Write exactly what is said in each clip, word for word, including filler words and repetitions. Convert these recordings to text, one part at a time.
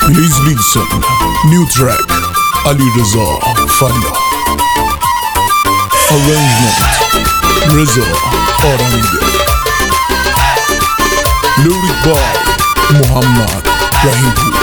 Please listen. New track. Ali Reza Falla. Arrangement Reza Aramide. Lyric by Muhammad Rahimpour.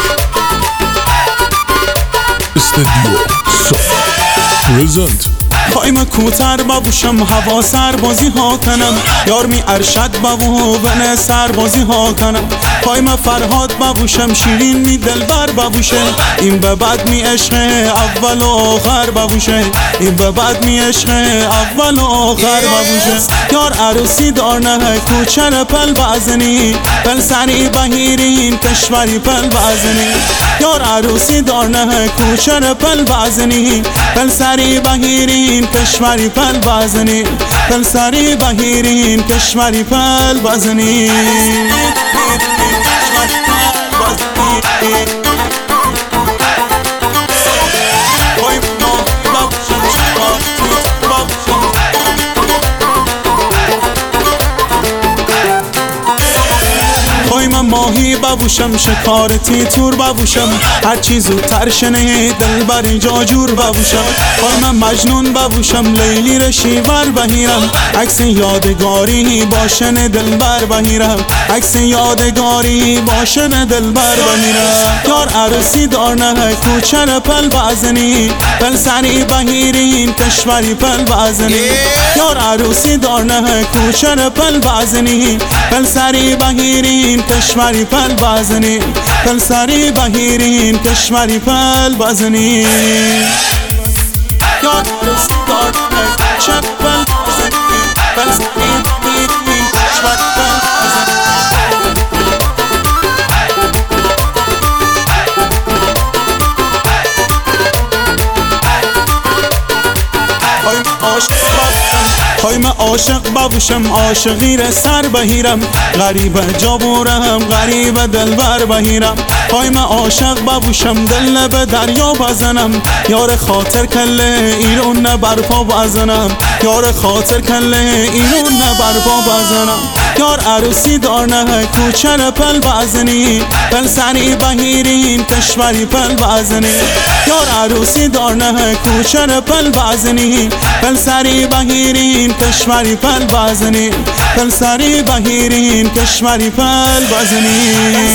Studio Soft Present. خواهیم کوتر ببوشم هوا سربازی ها کنم، یار می ارشد ببو بن سربازی ها کنم. خواهیم فرهاد ببوشم شیرین می دلبر ببوشه، این به بعد می عشق اول و آخر ببوشه، این به بعد می عشق اول و آخر ببوشه. یار عروسی دارنه کوچر پل بزنی، پل سری بهیرین کشوری پل بزنی. یار عروسی دارنه کوچر پل بزنی، پل سری بهیرین کشوری پل بزنی، پل سری بهیرین کشوری پل بزنی. خواهیم ماهی ببوشم شکارتی تور ببوشم، هرچی زودتر شنه دلبر جاجور ببوشم. خواهیم مجنون ببوشم لیلی رشیور بهیرم، عکس یادگاری باشن دلبر بهیرم، عکس یادگاری باشن دلبر بهیرم. یار عروسی دارنه کوچر پل بزنی، پل سری بهیرین کشوری پل بزنی. یار عروسی دارنه کوچر پل بزنی، پل سری بهیرین کشوری پل بزنی، پل سری بهیرین کشوری پل بزنی. یار عروسی دارنه کوچر پل بزنی، پل سری بهیرین کشوری پل بزنی. خواهیم عاشق ببوشم عاشقی را سر بهیرم، غریب جا برم غریب دلبر بهیرم. خواهیم عاشق ببوشم دل به دریا بزنم، یار خاطر کله ایرون برپا بزنم، یار خاطر کله ایرون برپا بزنم. یار عروسی دارنه کوچر پل بزنی، پل سری بهیرین کشوری پل بزنی. یار عروسی دارنه کوچر پل بزنی، پل سری بهیرین کشوری پل بزنی، پل سری بهیرین کشوری پل بزنی.